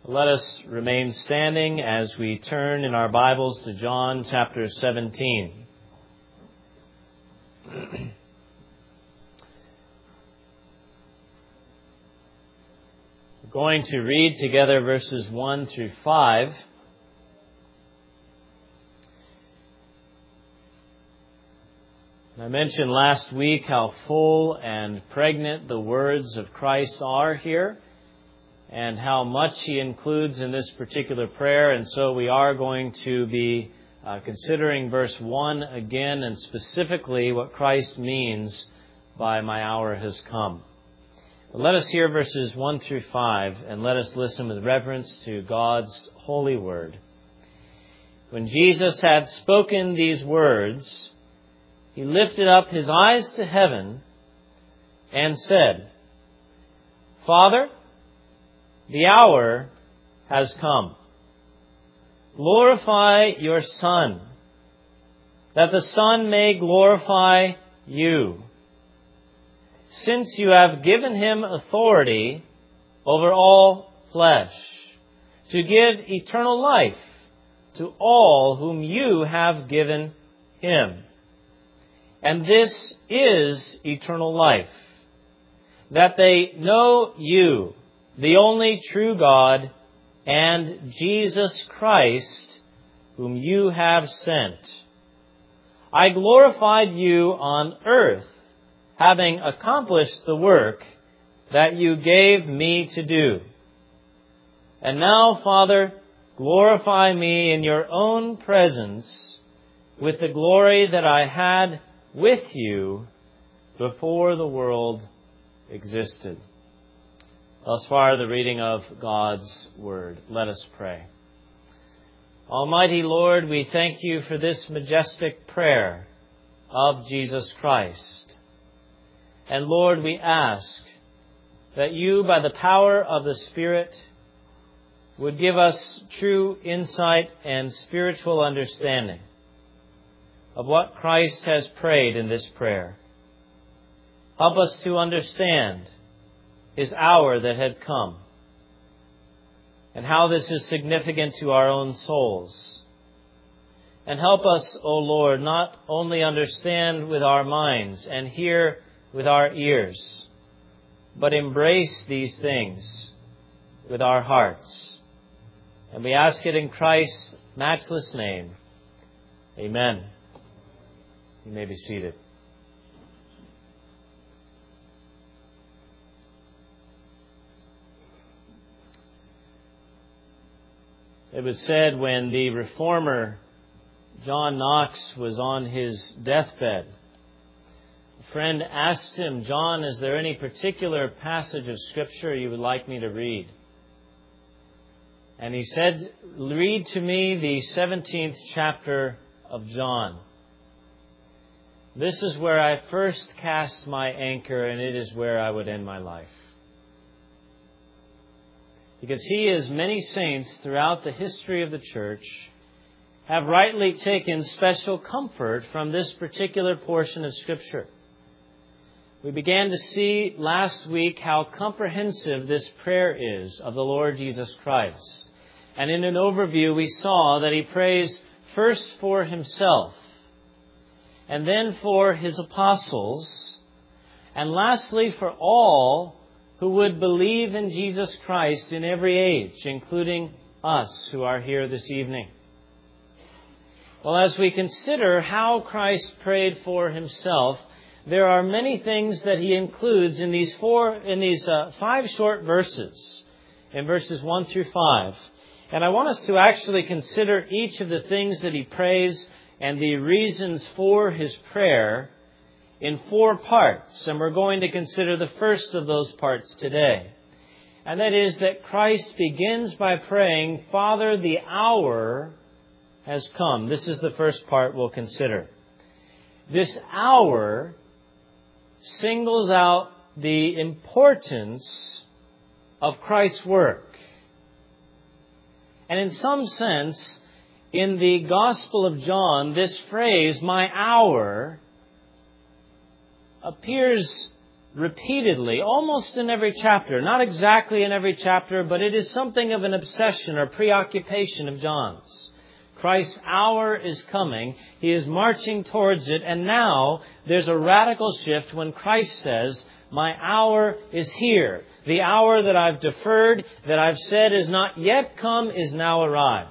Let us remain standing as we turn in our Bibles to John chapter 17. We're going to read together verses 1 through 5. I mentioned last week how full and pregnant the words of Christ are here, and how much He includes in this particular prayer. And so we are going to be considering verse 1 again, and specifically what Christ means by "my hour has come." But let us hear verses 1 through 5, and let us listen with reverence to God's holy word. When Jesus had spoken these words, He lifted up His eyes to heaven and said, "Father, the hour has come. Glorify your Son, that the Son may glorify you, since you have given Him authority over all flesh, to give eternal life to all whom you have given Him. And this is eternal life, that they know you, the only true God, and Jesus Christ, whom you have sent. I glorified you on earth, having accomplished the work that you gave me to do. And now, Father, glorify me in your own presence with the glory that I had with you before the world existed." Thus far, the reading of God's Word. Let us pray. Almighty Lord, we thank you for this majestic prayer of Jesus Christ. And Lord, we ask that you, by the power of the Spirit, would give us true insight and spiritual understanding of what Christ has prayed in this prayer. Help us to understand His hour that had come, and how this is significant to our own souls. And help us, O Lord, not only understand with our minds and hear with our ears, but embrace these things with our hearts. And we ask it in Christ's matchless name. Amen. You may be seated. It was said when the reformer John Knox was on his deathbed, a friend asked him, "John, is there any particular passage of Scripture you would like me to read?" And he said, "Read to me the 17th chapter of John. This is where I first cast my anchor, and it is where I would end my life." Because he, as many saints throughout the history of the church, have rightly taken special comfort from this particular portion of Scripture. We began to see last week how comprehensive this prayer is of the Lord Jesus Christ. And in an overview, we saw that He prays first for Himself, and then for His apostles, and lastly for all who would believe in Jesus Christ in every age, including us who are here this evening. Well, as we consider how Christ prayed for Himself, there are many things that He includes in these 5 short verses, in verses 1 through 5. And I want us to actually consider each of the things that He prays and the reasons for His prayer in 4 parts, and we're going to consider the first of those parts today. And that is that Christ begins by praying, "Father, the hour has come." This is the first part we'll consider. This hour singles out the importance of Christ's work. And in some sense, in the Gospel of John, this phrase, "my hour," appears repeatedly, almost in every chapter. Not exactly in every chapter, but it is something of an obsession or preoccupation of John's. Christ's hour is coming. He is marching towards it. And now there's a radical shift when Christ says, my hour is here. The hour that I've deferred, that I've said is not yet come, is now arrived.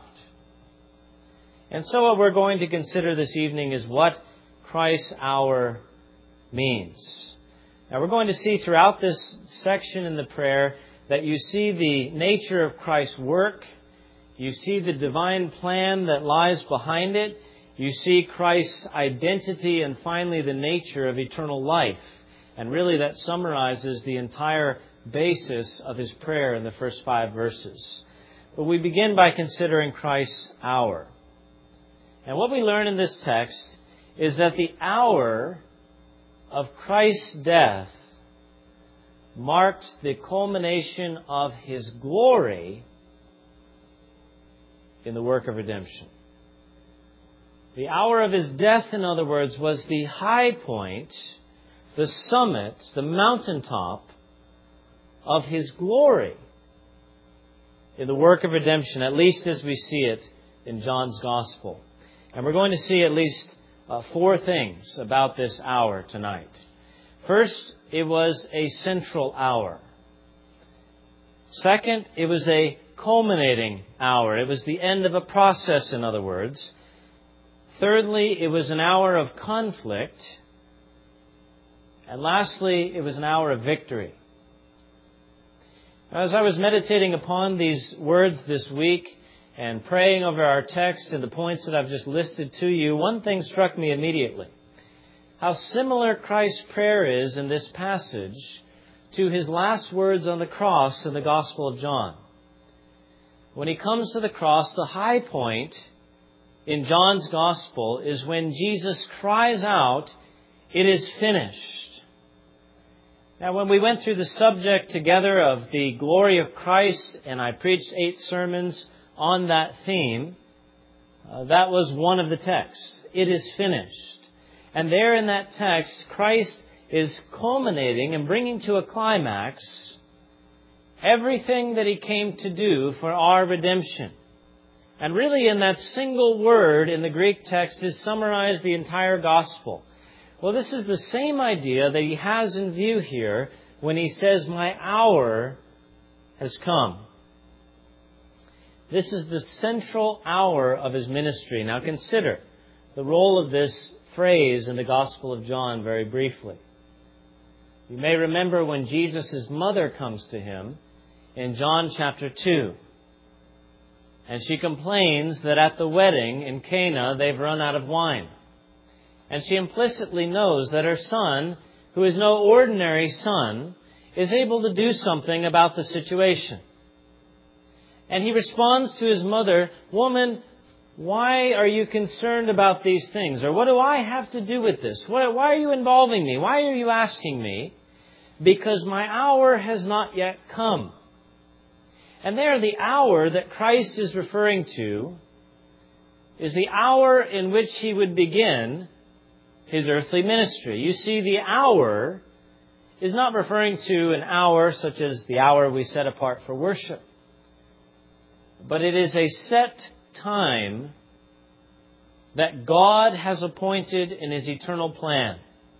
And so what we're going to consider this evening is what Christ's hour means. Now we're going to see throughout this section in the prayer that you see the nature of Christ's work. You see the divine plan that lies behind it. You see Christ's identity and finally the nature of eternal life. And really that summarizes the entire basis of his prayer in the first 5 verses. But we begin by considering Christ's hour. And what we learn in this text is that the hour of Christ's death marked the culmination of his glory in the work of redemption. The hour of his death, in other words, was the high point, the summit, the mountaintop of his glory in the work of redemption, at least as we see it in John's Gospel. And we're going to see at least 4 things about this hour tonight. First, it was a central hour. Second, it was a culminating hour. It was the end of a process, in other words. Thirdly, it was an hour of conflict. And lastly, it was an hour of victory. As I was meditating upon these words this week and praying over our text and the points that I've just listed to you, one thing struck me immediately. How similar Christ's prayer is in this passage to his last words on the cross in the Gospel of John. When he comes to the cross, the high point in John's Gospel is when Jesus cries out, "It is finished." Now, when we went through the subject together of the glory of Christ, and I preached 8 sermons on that theme, that was one of the texts. It is finished. And there in that text, Christ is culminating and bringing to a climax everything that he came to do for our redemption. And really in that single word in the Greek text is summarized the entire gospel. Well, this is the same idea that he has in view here when he says, "My hour has come." This is the central hour of his ministry. Now consider the role of this phrase in the Gospel of John very briefly. You may remember when Jesus' mother comes to him in John chapter 2. And she complains that at the wedding in Cana, they've run out of wine. And she implicitly knows that her son, who is no ordinary son, is able to do something about the situation. And he responds to his mother, "Woman, why are you concerned about these things? Or what do I have to do with this? Why are you involving me? Why are you asking me? Because my hour has not yet come." And there, the hour that Christ is referring to is the hour in which he would begin his earthly ministry. You see, the hour is not referring to an hour such as the hour we set apart for worship, but it is a set time that God has appointed in his eternal plan.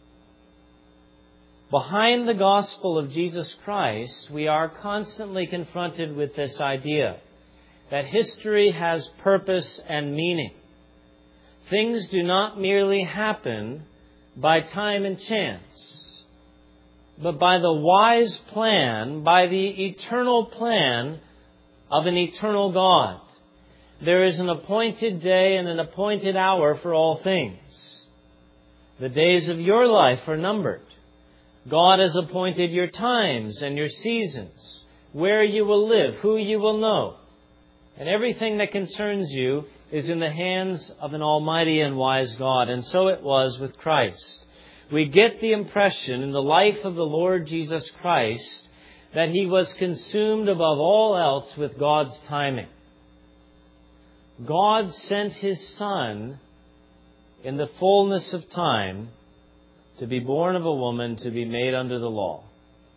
Behind the gospel of Jesus Christ, we are constantly confronted with this idea that history has purpose and meaning. Things do not merely happen by time and chance, but by the wise plan, by the eternal plan of an eternal God. There is an appointed day and an appointed hour for all things. The days of your life are numbered. God has appointed your times and your seasons, where you will live, who you will know. And everything that concerns you is in the hands of an almighty and wise God. And so it was with Christ. We get the impression in the life of the Lord Jesus Christ that he was consumed above all else with God's timing. God sent his Son in the fullness of time to be born of a woman, to be made under the law.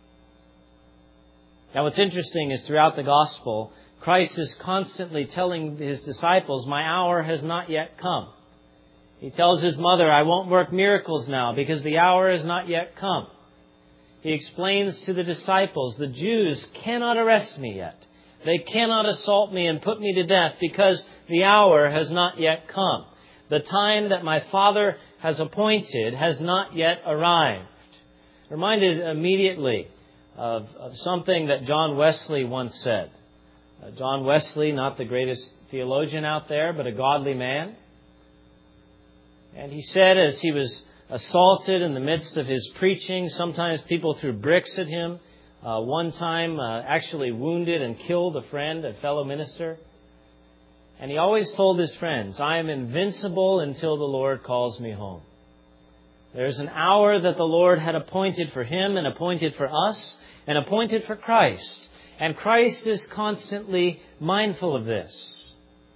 Now what's interesting is throughout the gospel, Christ is constantly telling His disciples, my hour has not yet come. He tells His mother, I won't work miracles now because the hour has not yet come. He explains to the disciples, the Jews cannot arrest me yet. They cannot assault me and put me to death because the hour has not yet come. The time that my Father has appointed has not yet arrived. Reminded immediately of something that John Wesley once said. John Wesley, not the greatest theologian out there, but a godly man. And he said as he was assaulted in the midst of his preaching, sometimes people threw bricks at him. One time actually wounded and killed a friend, a fellow minister. And he always told his friends, I am invincible until the Lord calls me home. There's an hour that the Lord had appointed for him and appointed for us and appointed for Christ. And Christ is constantly mindful of this.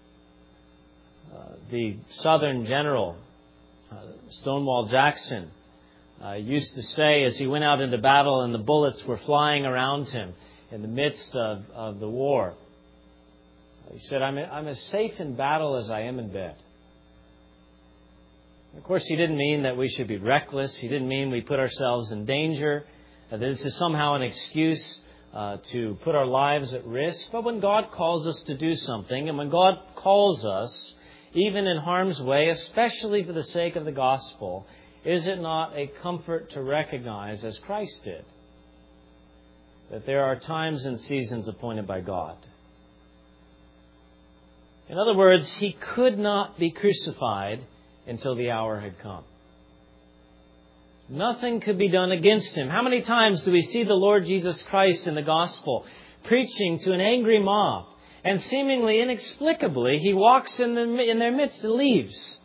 The Southern general, Stonewall Jackson, used to say as he went out into battle and the bullets were flying around him in the midst of the war, he said, I'm as safe in battle as I am in bed. Of course, he didn't mean that we should be reckless. He didn't mean we put ourselves in danger. That this is somehow an excuse to put our lives at risk. But when God calls us to do something, and when God calls us, even in harm's way, especially for the sake of the gospel, is it not a comfort to recognize, as Christ did, that there are times and seasons appointed by God? In other words, He could not be crucified until the hour had come. Nothing could be done against Him. How many times do we see the Lord Jesus Christ in the gospel preaching to an angry mob, and seemingly inexplicably He walks in their midst and leaves?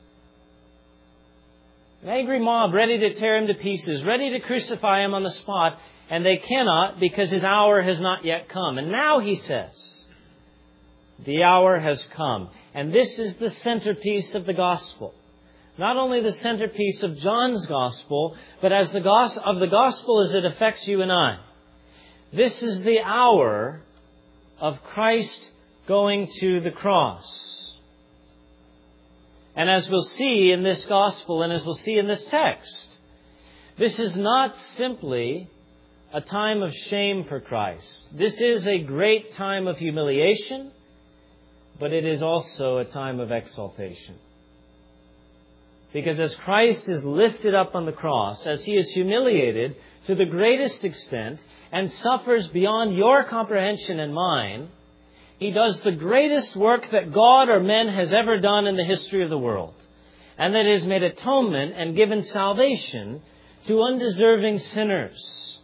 An angry mob ready to tear Him to pieces, ready to crucify Him on the spot, and they cannot because His hour has not yet come. And now He says, the hour has come. And this is the centerpiece of the gospel. Not only the centerpiece of John's gospel, but as the gospel as it affects you and I. This is the hour of Christ going to the cross. And as we'll see in this gospel and as we'll see in this text, this is not simply a time of shame for Christ. This is a great time of humiliation, but it is also a time of exaltation. Because as Christ is lifted up on the cross, as He is humiliated to the greatest extent and suffers beyond your comprehension and mine, He does the greatest work that God or men has ever done in the history of the world. And that is made atonement and given salvation to undeserving sinners.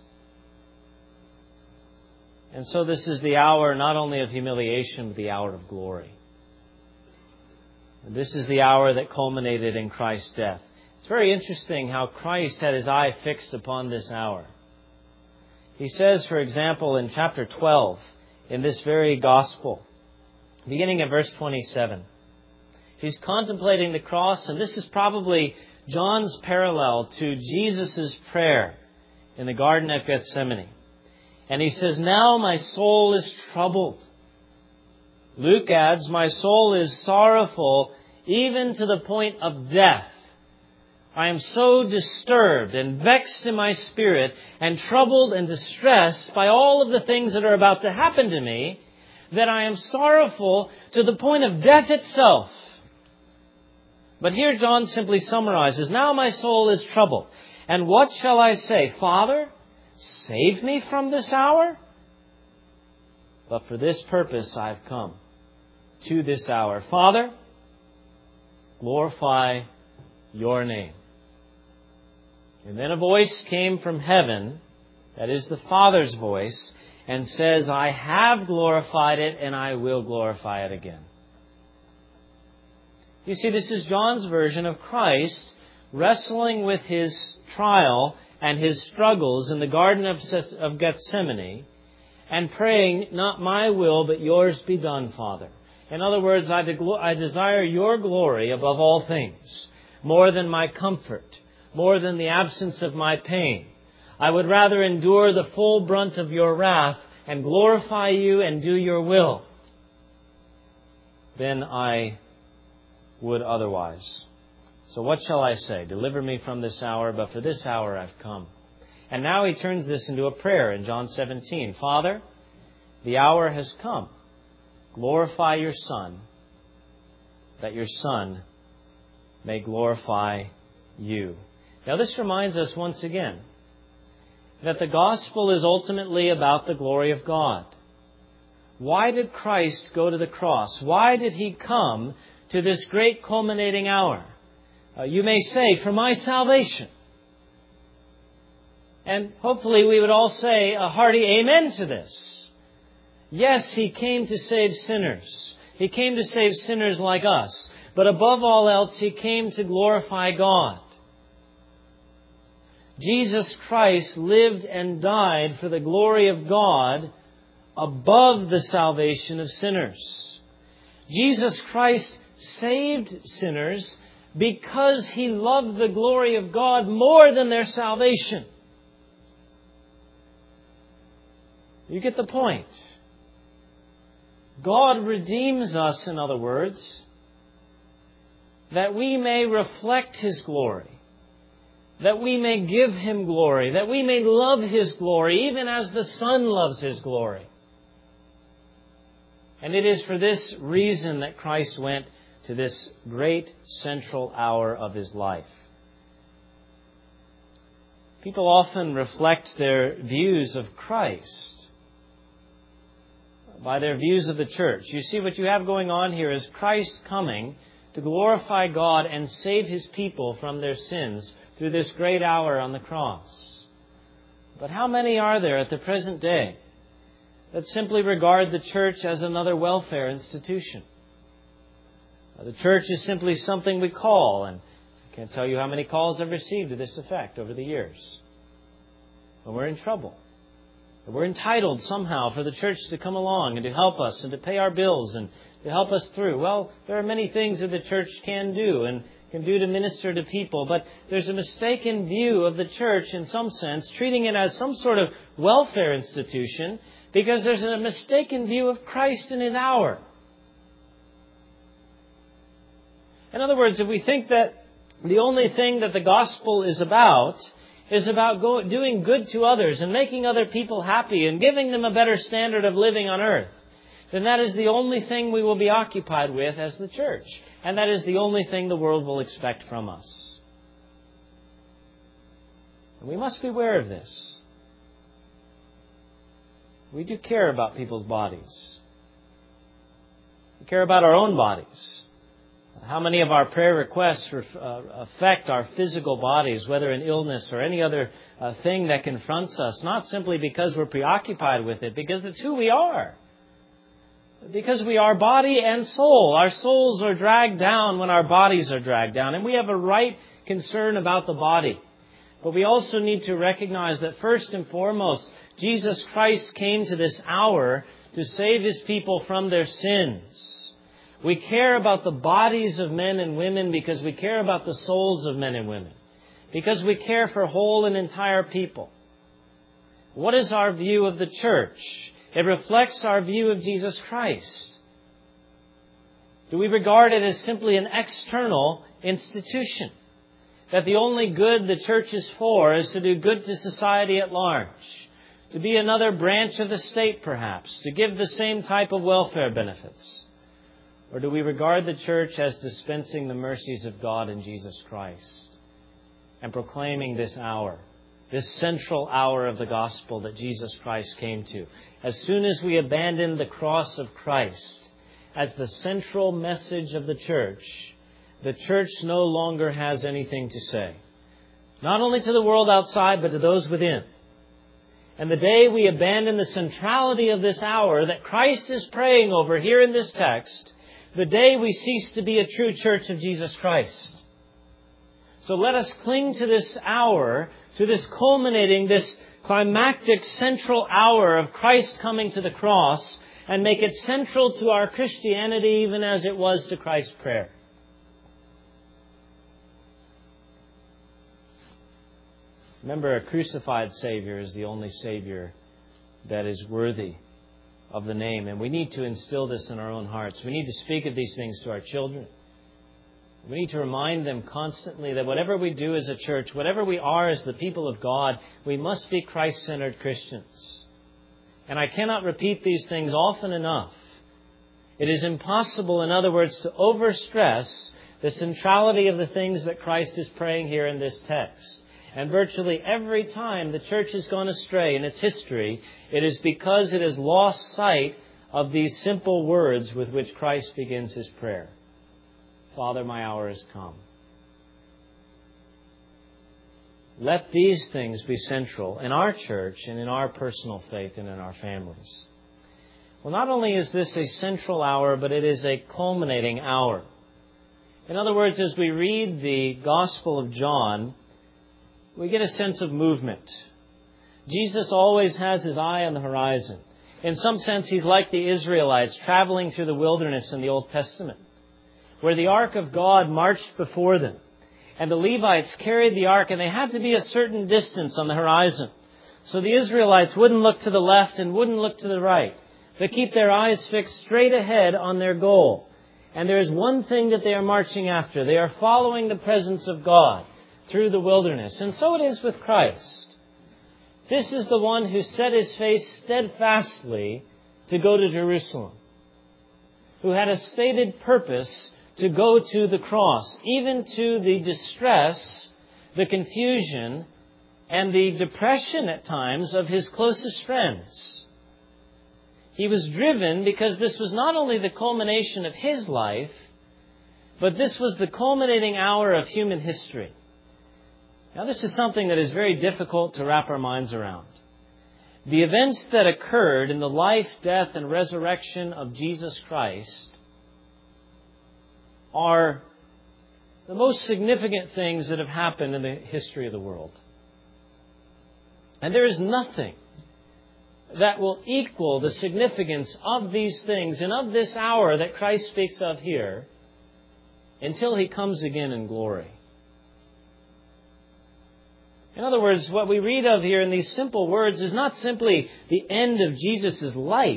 And so this is the hour not only of humiliation, but the hour of glory. And this is the hour that culminated in Christ's death. It's very interesting how Christ had His eye fixed upon this hour. He says, for example, in chapter 12, in this very gospel, beginning at verse 27, He's contemplating the cross, and this is probably John's parallel to Jesus' prayer in the Garden of Gethsemane. And he says, now my soul is troubled. Luke adds, my soul is sorrowful even to the point of death. I am so disturbed and vexed in my spirit and troubled and distressed by all of the things that are about to happen to me that I am sorrowful to the point of death itself. But here John simply summarizes, now my soul is troubled. And what shall I say? Father, save me from this hour? But for this purpose I have come to this hour. Father, glorify your name. And then a voice came from heaven, that is the Father's voice, and says, I have glorified it and I will glorify it again. You see, this is John's version of Christ wrestling with His trial and His struggles in the Garden of Gethsemane and praying, not my will, but yours be done, Father. In other words, I desire your glory above all things, more than my comfort, more than the absence of my pain. I would rather endure the full brunt of your wrath and glorify you and do your will than I would otherwise. So what shall I say? Deliver me from this hour, but for this hour I've come. And now he turns this into a prayer in John 17. Father, the hour has come. Glorify your Son, that your Son may glorify you. Now this reminds us once again that the gospel is ultimately about the glory of God. Why did Christ go to the cross? Why did he come to this great culminating hour? You may say, for my salvation. And hopefully we would all say a hearty amen to this. Yes, he came to save sinners. He came to save sinners like us. But above all else, he came to glorify God. Jesus Christ lived and died for the glory of God above the salvation of sinners. Jesus Christ saved sinners because he loved the glory of God more than their salvation. You get the point. God redeems us, in other words, that we may reflect his glory, that we may give him glory, that we may love his glory, even as the Son loves his glory. And it is for this reason that Christ went to this great central hour of his life. People often reflect their views of Christ by their views of the church. You see, what you have going on here is Christ coming to glorify God and save his people from their sins through this great hour on the cross. But how many are there at the present day that simply regard the church as another welfare institution? The church is simply something we call, and I can't tell you how many calls I've received to this effect over the years. When we're in trouble, we're entitled somehow for the church to come along and to help us and to pay our bills and to help us through. Well, there are many things that the church can do and can do to minister to people, but there's a mistaken view of the church in some sense, treating it as some sort of welfare institution, because there's a mistaken view of Christ in his hour. In other words, if we think that the only thing that the gospel is about doing good to others and making other people happy and giving them a better standard of living on earth, then that is the only thing we will be occupied with as the church. And that is the only thing the world will expect from us. And we must be aware of this. We do care about people's bodies. We care about our own bodies. How many of our prayer requests affect our physical bodies, whether in illness or any other thing that confronts us, not simply because we're preoccupied with it, because it's who we are. Because we are body and soul. Our souls are dragged down when our bodies are dragged down, and we have a right concern about the body. But we also need to recognize that first and foremost, Jesus Christ came to this hour to save his people from their sins. We care about the bodies of men and women because we care about the souls of men and women. Because we care for whole and entire people. What is our view of the church? It reflects our view of Jesus Christ. Do we regard it as simply an external institution? That the only good the church is for is to do good to society at large? To be another branch of the state, perhaps? To give the same type of welfare benefits? Or do we regard the church as dispensing the mercies of God in Jesus Christ and proclaiming this hour, this central hour of the gospel that Jesus Christ came to? As soon as we abandon the cross of Christ as the central message of the church no longer has anything to say. Not only to the world outside, but to those within. And the day we abandon the centrality of this hour that Christ is praying over here in this text, the day we cease to be a true church of Jesus Christ. So let us cling to this hour, to this culminating, this climactic central hour of Christ coming to the cross, and make it central to our Christianity even as it was to Christ's prayer. Remember, a crucified Savior is the only Savior that is worthy of the name. And we need to instill this in our own hearts. We need to speak of these things to our children. We need to remind them constantly that whatever we do as a church, whatever we are as the people of God, we must be Christ-centered Christians. And I cannot repeat these things often enough. It is impossible, in other words, to overstress the centrality of the things that Christ is praying here in this text. And virtually every time the church has gone astray in its history, it is because it has lost sight of these simple words with which Christ begins His prayer. Father, my hour has come. Let these things be central in our church and in our personal faith and in our families. Well, not only is this a central hour, but it is a culminating hour. In other words, as we read the Gospel of John, we get a sense of movement. Jesus always has His eye on the horizon. In some sense, He's like the Israelites traveling through the wilderness in the Old Testament, where the ark of God marched before them. And the Levites carried the ark, and they had to be a certain distance on the horizon. So the Israelites wouldn't look to the left and wouldn't look to the right. They keep their eyes fixed straight ahead on their goal. And there is one thing that they are marching after. They are following the presence of God through the wilderness. And so it is with Christ. This is the one who set His face steadfastly to go to Jerusalem, who had a stated purpose to go to the cross, even to the distress, the confusion, and the depression at times of His closest friends. He was driven because this was not only the culmination of His life, but this was the culminating hour of human history. Now, this is something that is very difficult to wrap our minds around. The events that occurred in the life, death, and resurrection of Jesus Christ are the most significant things that have happened in the history of the world. And there is nothing that will equal the significance of these things and of this hour that Christ speaks of here until He comes again in glory. In other words, what we read of here in these simple words is not simply the end of Jesus' life,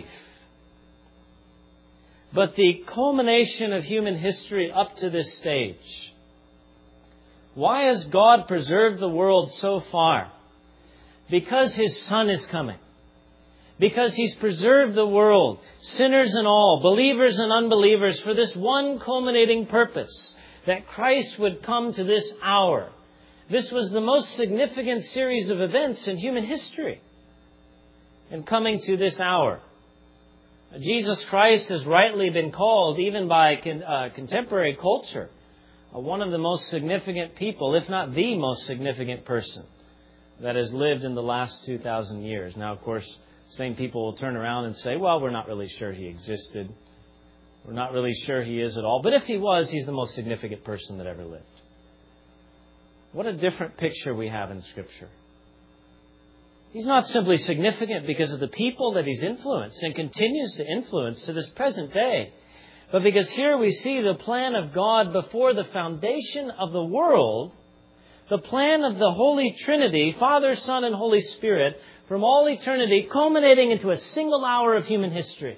but the culmination of human history up to this stage. Why has God preserved the world so far? Because His Son is coming. Because He's preserved the world, sinners and all, believers and unbelievers, for this one culminating purpose, that Christ would come to this hour. This was the most significant series of events in human history. And coming to this hour, Jesus Christ has rightly been called, even by contemporary culture, one of the most significant people, if not the most significant person that has lived in the last 2,000 years. Now, of course, same people will turn around and say, well, we're not really sure He existed. We're not really sure He is at all. But if He was, He's the most significant person that ever lived. What a different picture we have in Scripture. He's not simply significant because of the people that He's influenced and continues to influence to this present day, but because here we see the plan of God before the foundation of the world, the plan of the Holy Trinity, Father, Son, and Holy Spirit, from all eternity, culminating into a single hour of human history.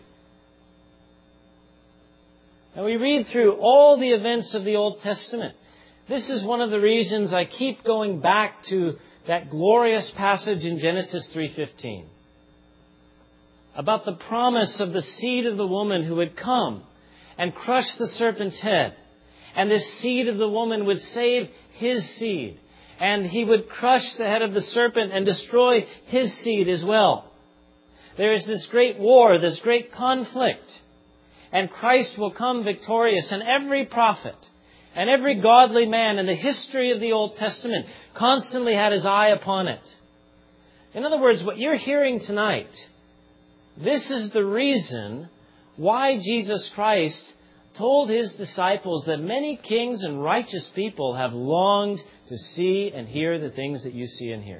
And we read through all the events of the Old Testament. This is one of the reasons I keep going back to that glorious passage in Genesis 3:15 about the promise of the seed of the woman who would come and crush the serpent's head. And this seed of the woman would save his seed. And he would crush the head of the serpent and destroy his seed as well. There is this great war, this great conflict. And Christ will come victorious. And every prophet and every godly man in the history of the Old Testament constantly had his eye upon it. In other words, what you're hearing tonight, this is the reason why Jesus Christ told His disciples that many kings and righteous people have longed to see and hear the things that you see and hear.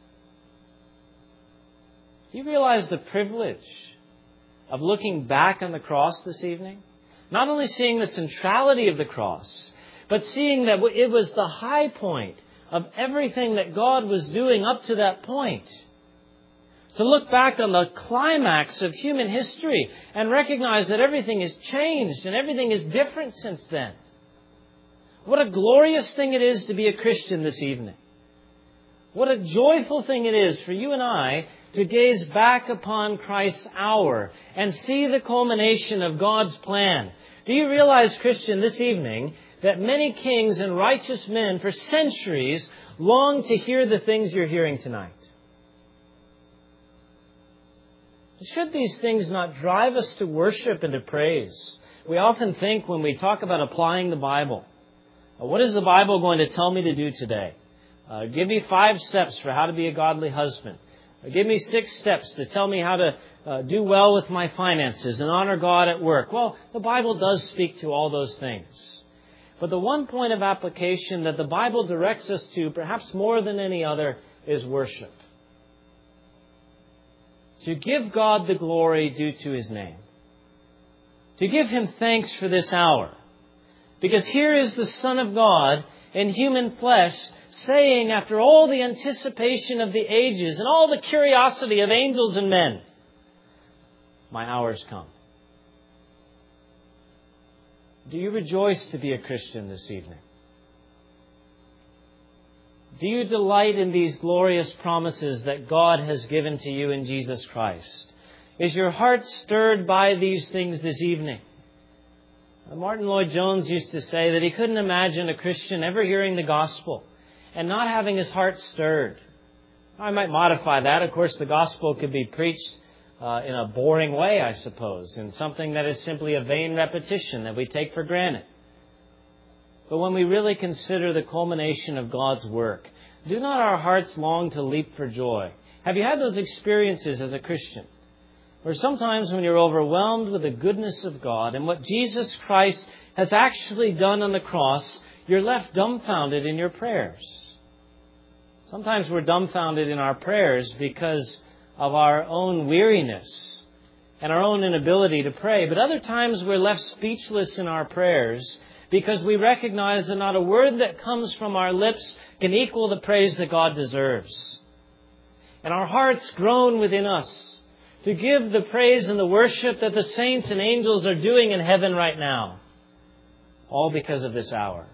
Do you realize the privilege of looking back on the cross this evening? Not only seeing the centrality of the cross, but seeing that it was the high point of everything that God was doing up to that point. To look back on the climax of human history and recognize that everything has changed and everything is different since then. What a glorious thing it is to be a Christian this evening. What a joyful thing it is for you and I to gaze back upon Christ's hour and see the culmination of God's plan. Do you realize, Christian, this evening, that many kings and righteous men for centuries longed to hear the things you're hearing tonight? Should these things not drive us to worship and to praise? We often think when we talk about applying the Bible, what is the Bible going to tell me to do today? Give me 5 steps for how to be a godly husband. Give me 6 steps to tell me how to do well with my finances and honor God at work. Well, the Bible does speak to all those things. But the one point of application that the Bible directs us to, perhaps more than any other, is worship. To give God the glory due to His name. To give Him thanks for this hour. Because here is the Son of God in human flesh saying, after all the anticipation of the ages and all the curiosity of angels and men, my hour's come. Do you rejoice to be a Christian this evening? Do you delight in these glorious promises that God has given to you in Jesus Christ? Is your heart stirred by these things this evening? Martin Lloyd-Jones used to say that he couldn't imagine a Christian ever hearing the gospel and not having his heart stirred. I might modify that. Of course, the gospel could be preached in a boring way, I suppose, in something that is simply a vain repetition that we take for granted. But when we really consider the culmination of God's work, do not our hearts long to leap for joy? Have you had those experiences as a Christian? Where sometimes when you're overwhelmed with the goodness of God and what Jesus Christ has actually done on the cross, you're left dumbfounded in your prayers. Sometimes we're dumbfounded in our prayers because of our own weariness and our own inability to pray. But other times we're left speechless in our prayers because we recognize that not a word that comes from our lips can equal the praise that God deserves. And our hearts groan within us to give the praise and the worship that the saints and angels are doing in heaven right now. All because of this hour.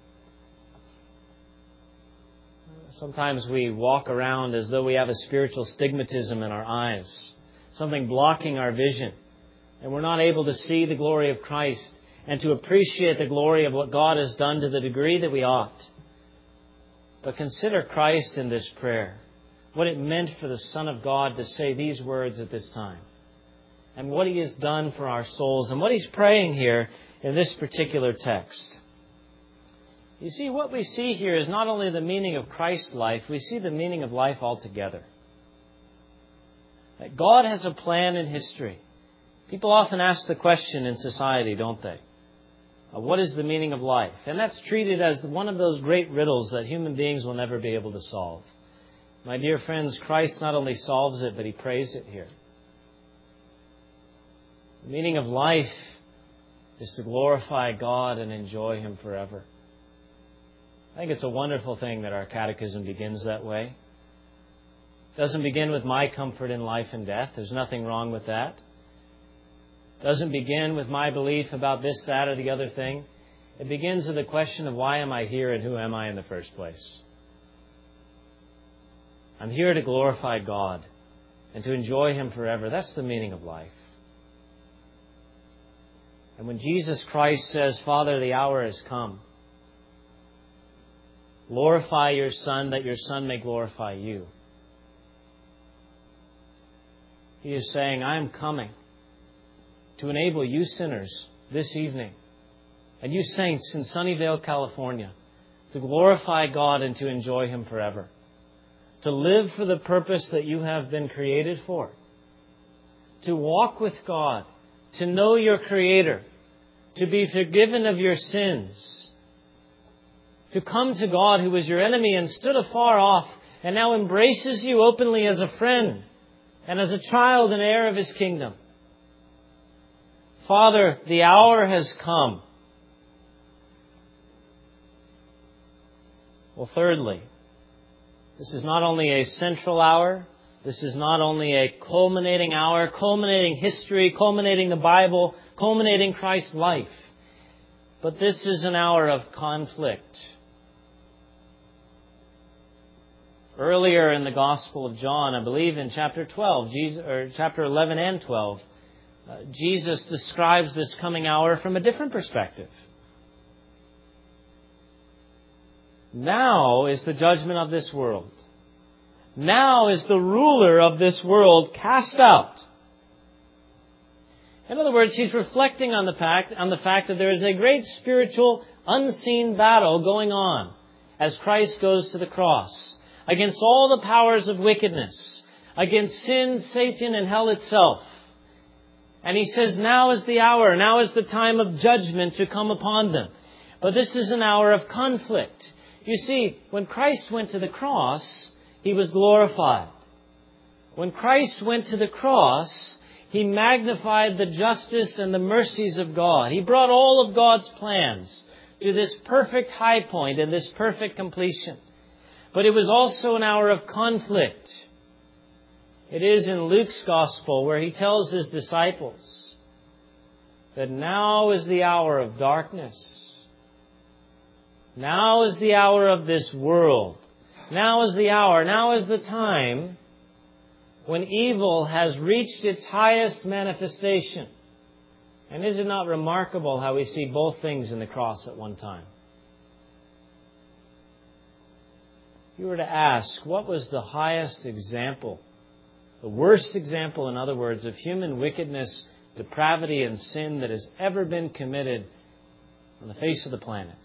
Sometimes we walk around as though we have a spiritual stigmatism in our eyes, something blocking our vision, and we're not able to see the glory of Christ and to appreciate the glory of what God has done to the degree that we ought. But consider Christ in this prayer, what it meant for the Son of God to say these words at this time, and what He has done for our souls, and what He's praying here in this particular text. You see, what we see here is not only the meaning of Christ's life, we see the meaning of life altogether. That God has a plan in history. People often ask the question in society, don't they? What is the meaning of life? And that's treated as one of those great riddles that human beings will never be able to solve. My dear friends, Christ not only solves it, but He prays it here. The meaning of life is to glorify God and enjoy Him forever. I think it's a wonderful thing that our catechism begins that way. It doesn't begin with my comfort in life and death. There's nothing wrong with that. It doesn't begin with my belief about this, that, or the other thing. It begins with the question of why am I here and who am I in the first place? I'm here to glorify God and to enjoy Him forever. That's the meaning of life. And when Jesus Christ says, Father, the hour has come, glorify your Son, that your Son may glorify you. He is saying, I am coming to enable you sinners this evening, and you saints in Sunnyvale, California, to glorify God and to enjoy Him forever. To live for the purpose that you have been created for. To walk with God. To know your Creator. To be forgiven of your sins. To come to God who was your enemy and stood afar off and now embraces you openly as a friend and as a child and heir of His kingdom. Father, the hour has come. Well, thirdly, This is not only a central hour. This is not only a culminating hour, culminating history, culminating the Bible, culminating Christ's life. But this is an hour of conflict. Earlier in the Gospel of John, I believe in chapter 12, chapter 11 and 12, Jesus describes this coming hour from a different perspective. Now is the judgment of this world. Now is the ruler of this world cast out. In other words, he's reflecting on the fact that there is a great spiritual, unseen battle going on as Christ goes to the cross against all the powers of wickedness, against sin, Satan, and hell itself. And he says, now is the hour, now is the time of judgment to come upon them. But this is an hour of conflict. You see, when Christ went to the cross, He was glorified. When Christ went to the cross, He magnified the justice and the mercies of God. He brought all of God's plans to this perfect high point and this perfect completion. But it was also an hour of conflict. It is in Luke's Gospel where he tells his disciples that now is the hour of darkness. Now is the hour of this world. Now is the hour, now is the time when evil has reached its highest manifestation. And is it not remarkable how we see both things in the cross at one time? If you were to ask, what was the highest example, the worst example, in other words, of human wickedness, depravity, and sin that has ever been committed on the face of the planet?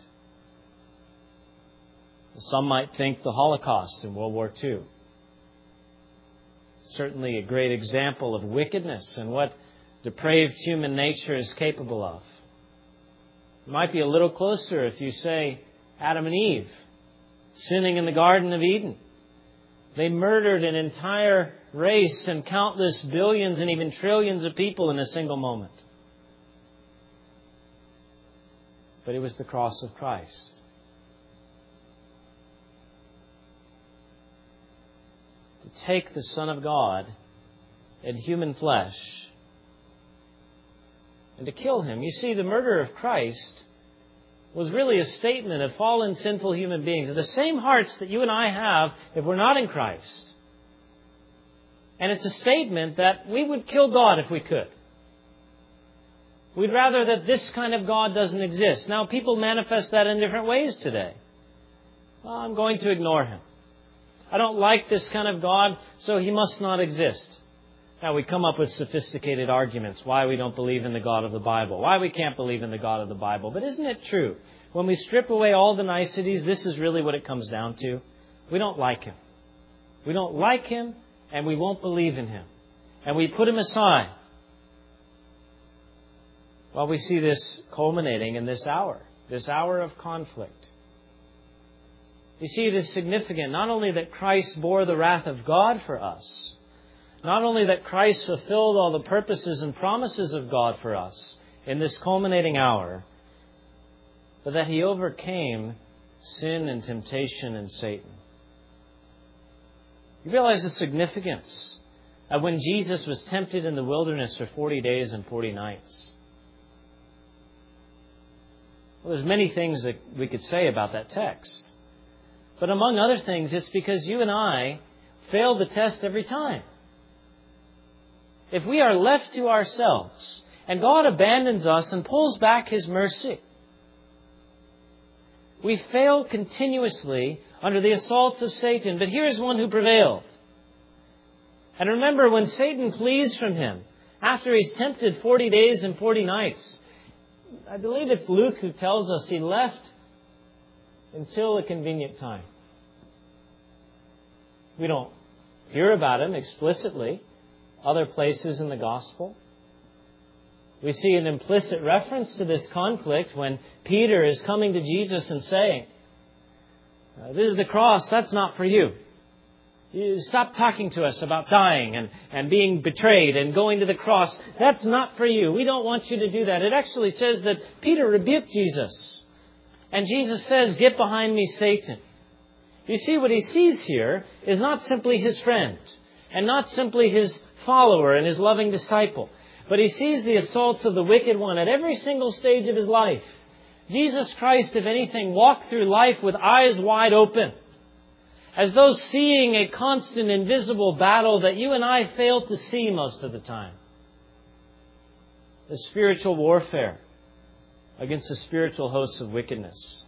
Some might think the Holocaust in World War II. Certainly a great example of wickedness and what depraved human nature is capable of. It might be a little closer if you say Adam and Eve sinning in the Garden of Eden. They murdered an entire race and countless billions and even trillions of people in a single moment. But it was the cross of Christ. To take the Son of God in human flesh and to kill Him. You see, the murder of Christ was really a statement of fallen, sinful human beings, of the same hearts that you and I have if we're not in Christ. And it's a statement that we would kill God if we could. We'd rather that this kind of God doesn't exist. Now, people manifest that in different ways today. Well, I'm going to ignore Him. I don't like this kind of God, so He must not exist. Now, we come up with sophisticated arguments why we don't believe in the God of the Bible, why we can't believe in the God of the Bible. But isn't it true? When we strip away all the niceties, this is really what it comes down to. We don't like Him. We don't like Him, and we won't believe in Him. And we put Him aside. Well, we see this culminating in this hour of conflict. You see, it is significant not only that Christ bore the wrath of God for us, not only that Christ fulfilled all the purposes and promises of God for us in this culminating hour, but that He overcame sin and temptation and Satan. You realize the significance of when Jesus was tempted in the wilderness for 40 days and 40 nights. Well, there's many things that we could say about that text. But among other things, it's because you and I fail the test every time. If we are left to ourselves and God abandons us and pulls back His mercy, we fail continuously under the assaults of Satan. But here's one who prevailed. And remember, when Satan flees from him, after he's tempted 40 days and 40 nights, I believe it's Luke who tells us he left until a convenient time. We don't hear about him explicitly other places in the Gospel. We see an implicit reference to this conflict when Peter is coming to Jesus and saying, this is the cross, that's not for you. You stop talking to us about dying and being betrayed and going to the cross. That's not for you. We don't want you to do that. It actually says that Peter rebuked Jesus. And Jesus says, get behind me, Satan. You see, what he sees here is not simply his friend and not simply his follower and his loving disciple, but he sees the assaults of the wicked one at every single stage of his life. Jesus Christ, if anything, walked through life with eyes wide open, as though seeing a constant invisible battle that you and I fail to see most of the time. The spiritual warfare against the spiritual hosts of wickedness.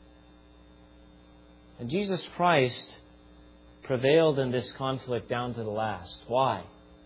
And Jesus Christ prevailed in this conflict down to the last. Why?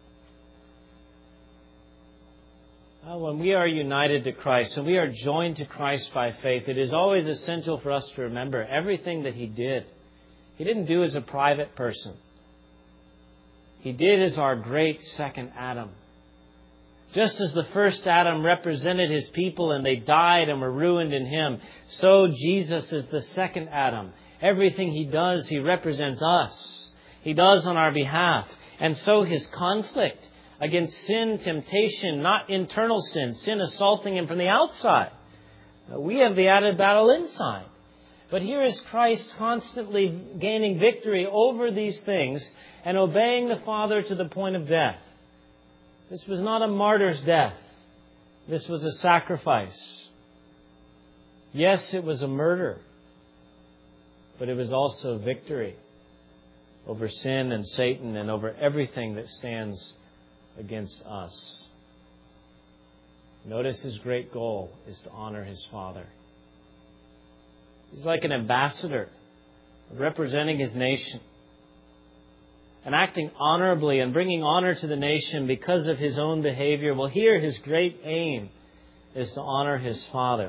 Well, when we are united to Christ, when we are joined to Christ by faith, it is always essential for us to remember everything that He did. He didn't do as a private person. He did as our great second Adam. Just as the first Adam represented his people and they died and were ruined in him, so Jesus is the second Adam. Everything He does, He represents us. He does on our behalf. And so His conflict against sin, temptation, not internal sin assaulting Him from the outside. We have the added battle inside. But here is Christ constantly gaining victory over these things and obeying the Father to the point of death. This was not a martyr's death. This was a sacrifice. Yes, it was a murder, but it was also victory over sin and Satan and over everything that stands against us. Notice His great goal is to honor His Father. He's like an ambassador representing His nation and acting honorably and bringing honor to the nation because of His own behavior. Well, here His great aim is to honor His Father.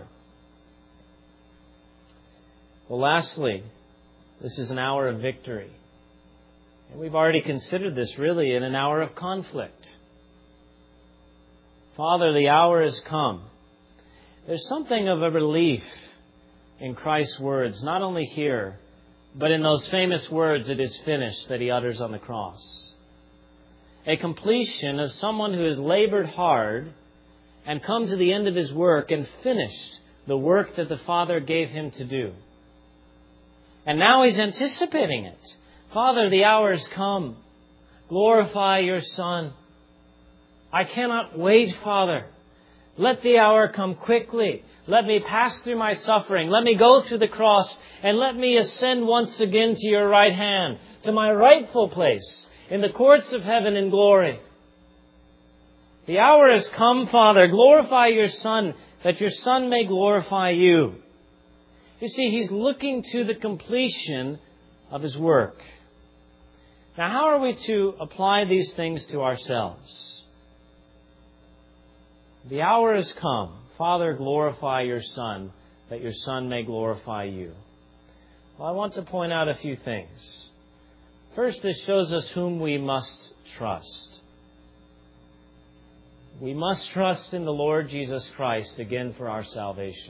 Well, lastly, this is an hour of victory. And we've already considered this really in an hour of conflict. Father, the hour has come. There's something of a relief in Christ's words, not only here, but in those famous words, "It is finished," that He utters on the cross. A completion of someone who has labored hard and come to the end of his work and finished the work that the Father gave him to do. And now He's anticipating it. Father, the hour has come. Glorify Your Son. I cannot wait, Father. Let the hour come quickly. Let me pass through my suffering. Let me go through the cross. And let me ascend once again to Your right hand, to my rightful place in the courts of heaven in glory. The hour has come, Father. Glorify Your Son, that Your Son may glorify You. You see, He's looking to the completion of His work. Now, how are we to apply these things to ourselves? The hour has come. Father, glorify Your Son, that Your Son may glorify You. Well, I want to point out a few things. First, this shows us whom we must trust. We must trust in the Lord Jesus Christ again for our salvation.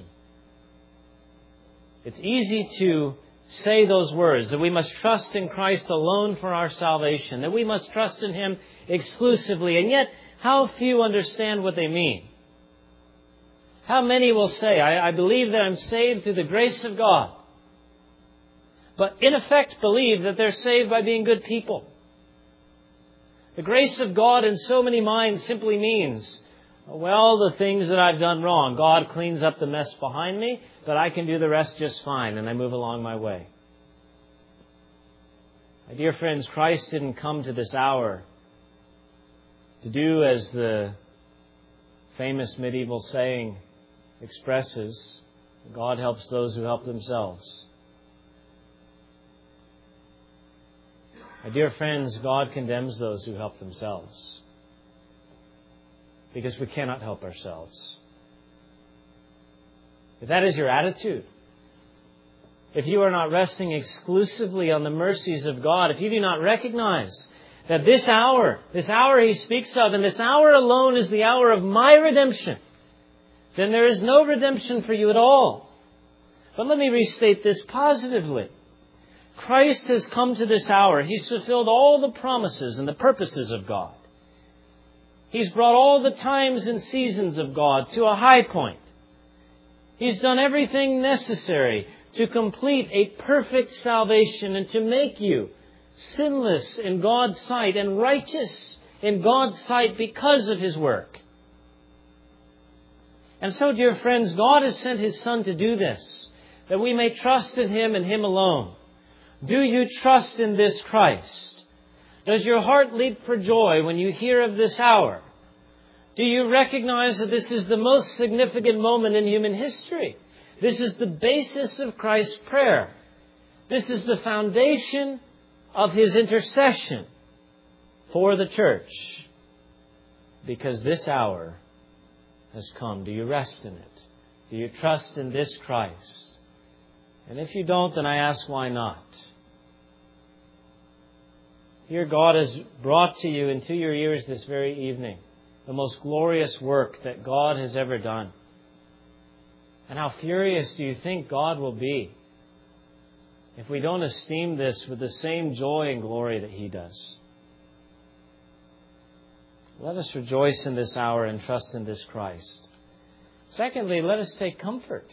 It's easy to say those words, that we must trust in Christ alone for our salvation, that we must trust in Him exclusively, and yet how few understand what they mean. How many will say, I believe that I'm saved through the grace of God, but in effect believe that they're saved by being good people. The grace of God in so many minds simply means, well, the things that I've done wrong, God cleans up the mess behind me, but I can do the rest just fine, and I move along my way. My dear friends, Christ didn't come to this hour to do as the famous medieval saying expresses, God helps those who help themselves. My dear friends, God condemns those who help themselves, because we cannot help ourselves. If that is your attitude, if you are not resting exclusively on the mercies of God, if you do not recognize that this hour He speaks of, and this hour alone is the hour of my redemption, then there is no redemption for you at all. But let me restate this positively. Christ has come to this hour. He's fulfilled all the promises and the purposes of God. He's brought all the times and seasons of God to a high point. He's done everything necessary to complete a perfect salvation and to make you sinless in God's sight and righteous in God's sight because of His work. And so, dear friends, God has sent His Son to do this, that we may trust in Him and Him alone. Do you trust in this Christ? Does your heart leap for joy when you hear of this hour? Do you recognize that this is the most significant moment in human history? This is the basis of Christ's prayer. This is the foundation of His intercession for the church. Because this hour has come. Do you rest in it? Do you trust in this Christ? And if you don't, then I ask, why not? Here God has brought to you into your ears this very evening the most glorious work that God has ever done. And how furious do you think God will be if we don't esteem this with the same joy and glory that He does? Let us rejoice in this hour and trust in this Christ. Secondly, let us take comfort.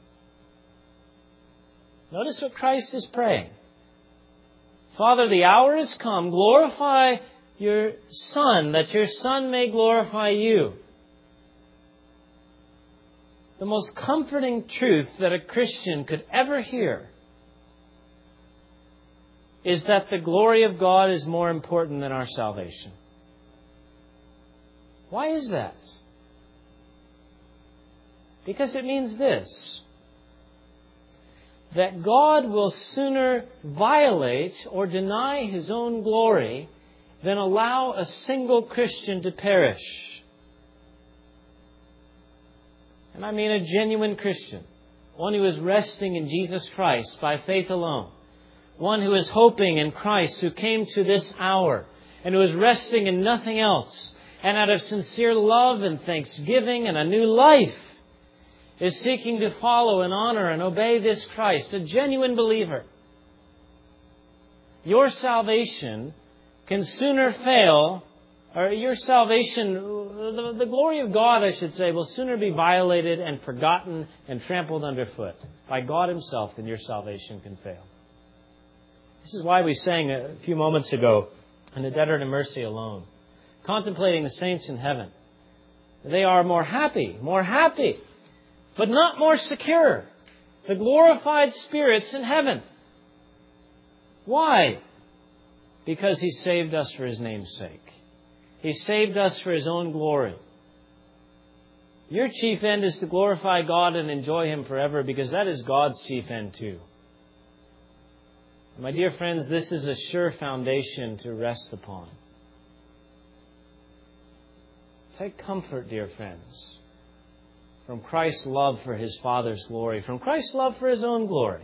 Notice what Christ is praying. Father, the hour has come. Glorify your Son, that your Son may glorify you. The most comforting truth that a Christian could ever hear is that the glory of God is more important than our salvation. Why is that? Because it means this: that God will sooner violate or deny His own glory than allow a single Christian to perish. And I mean a genuine Christian, one who is resting in Jesus Christ by faith alone, one who is hoping in Christ, who came to this hour and who is resting in nothing else, and out of sincere love and thanksgiving and a new life is seeking to follow and honor and obey this Christ, a genuine believer. Your salvation can sooner fail, or your salvation, the glory of God, I should say, will sooner be violated and forgotten and trampled underfoot by God Himself than your salvation can fail. This is why we sang a few moments ago, "In the debtor to mercy alone," contemplating the saints in heaven. They are more happy, but not more secure. The glorified spirits in heaven. Why? Because He saved us for His name's sake. He saved us for His own glory. Your chief end is to glorify God and enjoy Him forever, because that is God's chief end too. My dear friends, this is a sure foundation to rest upon. Take comfort, dear friends, from Christ's love for His Father's glory, from Christ's love for His own glory.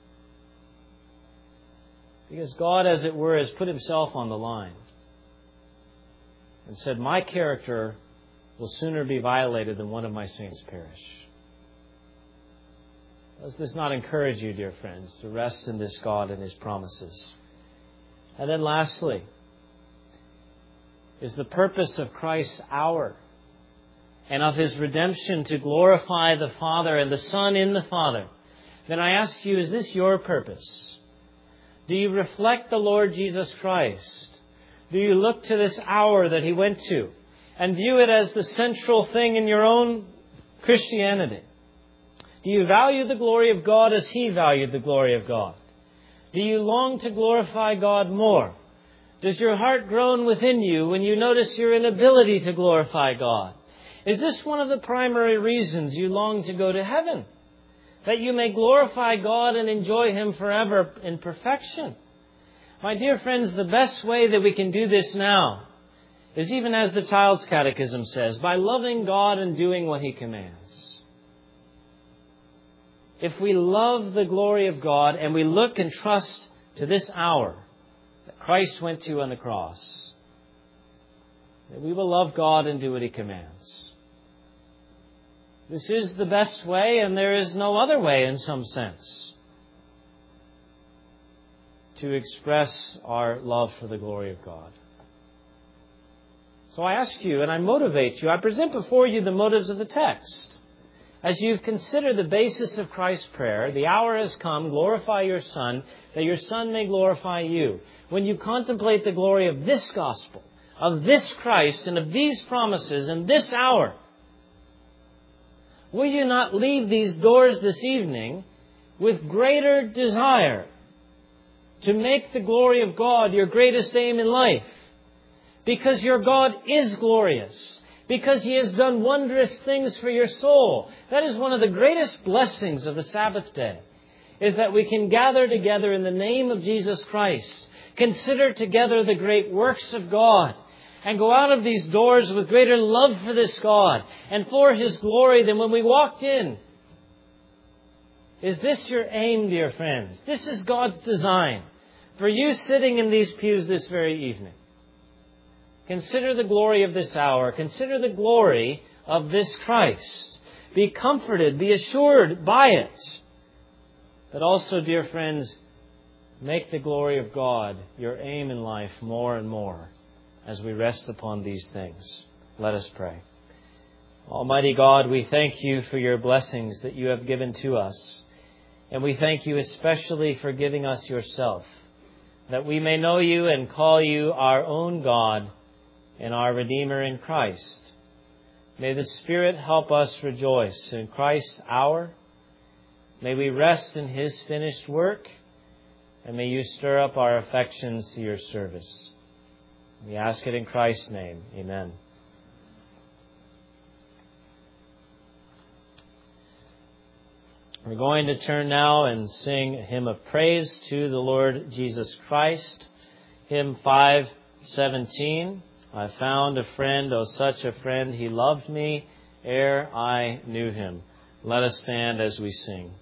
Because God, as it were, has put Himself on the line and said, my character will sooner be violated than one of my saints perish. Does this not encourage you, dear friends, to rest in this God and His promises? And then lastly, is the purpose of Christ's hour and of His redemption to glorify the Father and the Son in the Father. Then I ask you, is this your purpose? Do you reflect the Lord Jesus Christ? Do you look to this hour that He went to and view it as the central thing in your own Christianity? Do you value the glory of God as He valued the glory of God? Do you long to glorify God more? Does your heart groan within you when you notice your inability to glorify God? Is this one of the primary reasons you long to go to heaven? That you may glorify God and enjoy Him forever in perfection? My dear friends, the best way that we can do this now is even as the Child's Catechism says, by loving God and doing what He commands. If we love the glory of God and we look and trust to this hour that Christ went to on the cross, that we will love God and do what He commands. This is the best way, and there is no other way in some sense to express our love for the glory of God. So I ask you, and I motivate you, I present before you the motives of the text. as you've considered the basis of Christ's prayer, the hour has come, glorify your Son, that your Son may glorify you. When you contemplate the glory of this gospel, of this Christ, and of these promises in this hour, will you not leave these doors this evening with greater desire to make the glory of God your greatest aim in life? Because your God is glorious. Because He has done wondrous things for your soul. That is one of the greatest blessings of the Sabbath day, is that we can gather together in the name of Jesus Christ, consider together the great works of God, and go out of these doors with greater love for this God and for His glory than when we walked in. Is this your aim, dear friends? This is God's design for you sitting in these pews this very evening. Consider the glory of this hour. Consider the glory of this Christ. Be comforted, be assured by it. But also, dear friends, make the glory of God your aim in life more and more as we rest upon these things. Let us pray. Almighty God, we thank You for Your blessings that You have given to us. And we thank You especially for giving us Yourself, that we may know You and call You our own God and our Redeemer in Christ. May the Spirit help us rejoice in Christ's hour. May we rest in His finished work, and may You stir up our affections to Your service. We ask it in Christ's name. Amen. We're going to turn now and sing a hymn of praise to the Lord Jesus Christ. Hymn 517. I found a friend, oh such a friend, He loved me ere I knew Him. Let us stand as we sing.